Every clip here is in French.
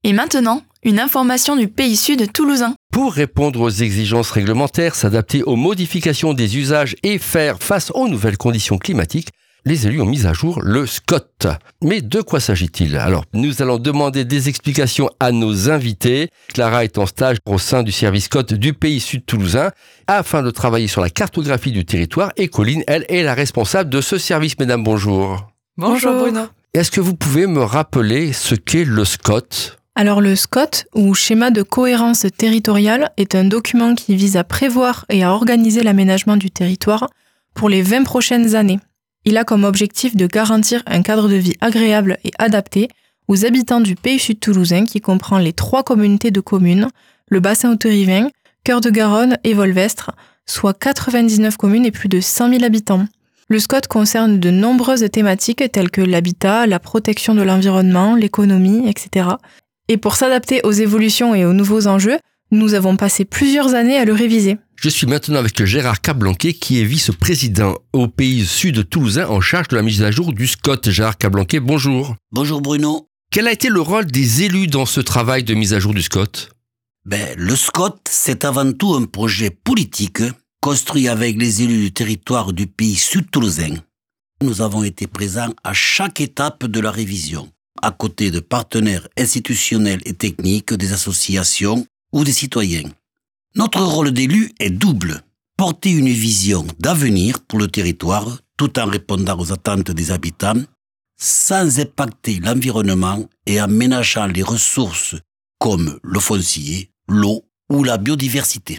Et maintenant, une information du Pays Sud toulousain. Pour répondre aux exigences réglementaires, s'adapter aux modifications des usages et faire face aux nouvelles conditions climatiques, les élus ont mis à jour le SCOT. Mais de quoi s'agit-il ? Alors, nous allons demander des explications à nos invités. Clara est en stage au sein du service SCOT du Pays Sud toulousain afin de travailler sur la cartographie du territoire. Et Colline, elle, est la responsable de ce service. Mesdames, bonjour. Bonjour Bruno. Est-ce que vous pouvez me rappeler ce qu'est le SCOT ? Alors le SCOT, ou schéma de cohérence territoriale, est un document qui vise à prévoir et à organiser l'aménagement du territoire pour les 20 prochaines années. Il a comme objectif de garantir un cadre de vie agréable et adapté aux habitants du Pays Sud toulousain qui comprend les 3 communautés de communes, le bassin haut-rivin, Cœur de Garonne et Volvestre, soit 99 communes et plus de 100 000 habitants. Le SCOT concerne de nombreuses thématiques telles que l'habitat, la protection de l'environnement, l'économie, etc. Et pour s'adapter aux évolutions et aux nouveaux enjeux, nous avons passé plusieurs années à le réviser. Je suis maintenant avec Gérard Cablanquet, qui est vice-président au Pays Sud toulousain en charge de la mise à jour du SCOT. Gérard Cablanquet, bonjour. Bonjour Bruno. Quel a été le rôle des élus dans ce travail de mise à jour du SCOT ? Le SCOT, c'est avant tout un projet politique construit avec les élus du territoire du Pays Sud toulousain. Nous avons été présents à chaque étape de la révision, à côté de partenaires institutionnels et techniques, des associations ou des citoyens. Notre rôle d'élu est double. Porter une vision d'avenir pour le territoire tout en répondant aux attentes des habitants sans impacter l'environnement et en ménageant les ressources comme le foncier, l'eau ou la biodiversité.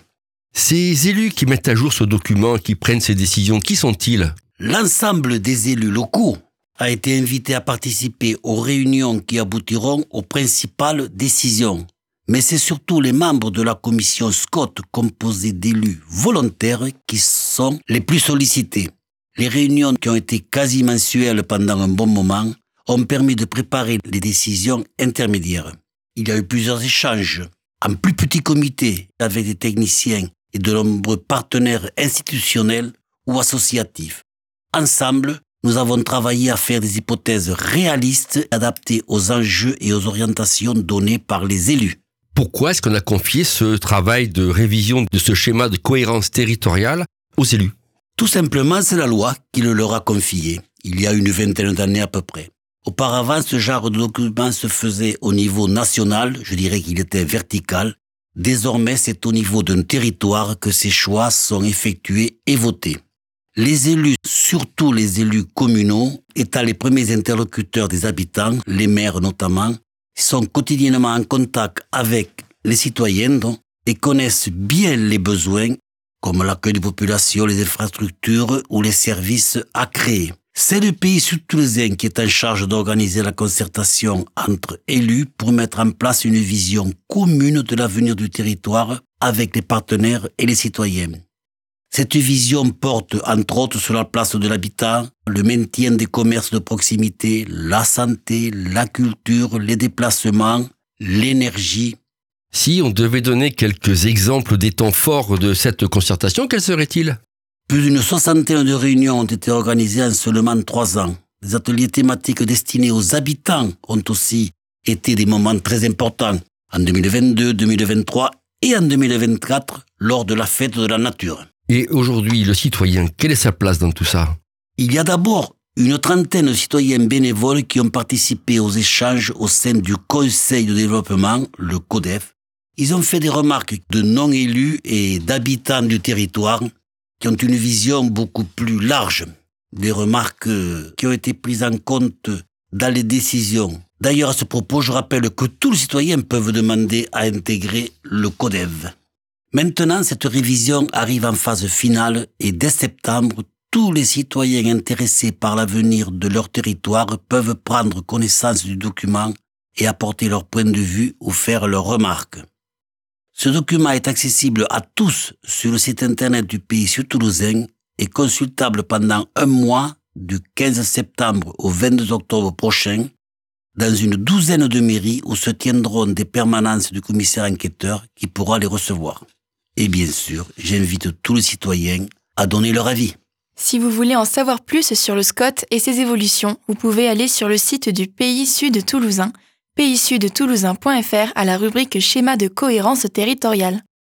Ces élus qui mettent à jour ce document, qui prennent ces décisions, qui sont-ils ? L'ensemble des élus locaux a été invité à participer aux réunions qui aboutiront aux principales décisions. Mais c'est surtout les membres de la commission SCOT composée d'élus volontaires qui sont les plus sollicités. Les réunions qui ont été quasi mensuelles pendant un bon moment ont permis de préparer les décisions intermédiaires. Il y a eu plusieurs échanges en plus petits comités avec des techniciens et de nombreux partenaires institutionnels ou associatifs. Ensemble, nous avons travaillé à faire des hypothèses réalistes adaptées aux enjeux et aux orientations données par les élus. Pourquoi est-ce qu'on a confié ce travail de révision de ce schéma de cohérence territoriale aux élus ? Tout simplement, c'est la loi qui le leur a confié, il y a une vingtaine d'années à peu près. Auparavant, ce genre de document se faisait au niveau national, je dirais qu'il était vertical. Désormais, c'est au niveau d'un territoire que ces choix sont effectués et votés. Les élus, surtout les élus communaux, étant les premiers interlocuteurs des habitants, les maires notamment, sont quotidiennement en contact avec les citoyens et connaissent bien les besoins, comme l'accueil des populations, les infrastructures ou les services à créer. C'est le Pays Sud toulousain qui est en charge d'organiser la concertation entre élus pour mettre en place une vision commune de l'avenir du territoire avec les partenaires et les citoyens. Cette vision porte entre autres sur la place de l'habitat, le maintien des commerces de proximité, la santé, la culture, les déplacements, l'énergie. Si on devait donner quelques exemples des temps forts de cette concertation, quels seraient-ils ? Plus d'une 61 de réunions ont été organisées en seulement 3 ans. Les ateliers thématiques destinés aux habitants ont aussi été des moments très importants en 2022, 2023 et en 2024 lors de la fête de la nature. Et aujourd'hui, le citoyen, quelle est sa place dans tout ça ? Il y a d'abord une trentaine de citoyens bénévoles qui ont participé aux échanges au sein du Conseil de développement, le CODEF. Ils ont fait des remarques de non-élus et d'habitants du territoire qui ont une vision beaucoup plus large. Des remarques qui ont été prises en compte dans les décisions. D'ailleurs, à ce propos, je rappelle que tous les citoyens peuvent demander à intégrer le CODEV. Maintenant, cette révision arrive en phase finale et dès septembre, tous les citoyens intéressés par l'avenir de leur territoire peuvent prendre connaissance du document et apporter leur point de vue ou faire leurs remarques. Ce document est accessible à tous sur le site internet du Pays Sud toulousain et consultable pendant un mois du 15 septembre au 22 octobre prochain dans une douzaine de mairies où se tiendront des permanences du commissaire enquêteur qui pourra les recevoir. Et bien sûr, j'invite tous les citoyens à donner leur avis. Si vous voulez en savoir plus sur le SCOT et ses évolutions, vous pouvez aller sur le site du Pays Sud toulousain paysudtoulousain.fr à la rubrique schéma de cohérence territoriale.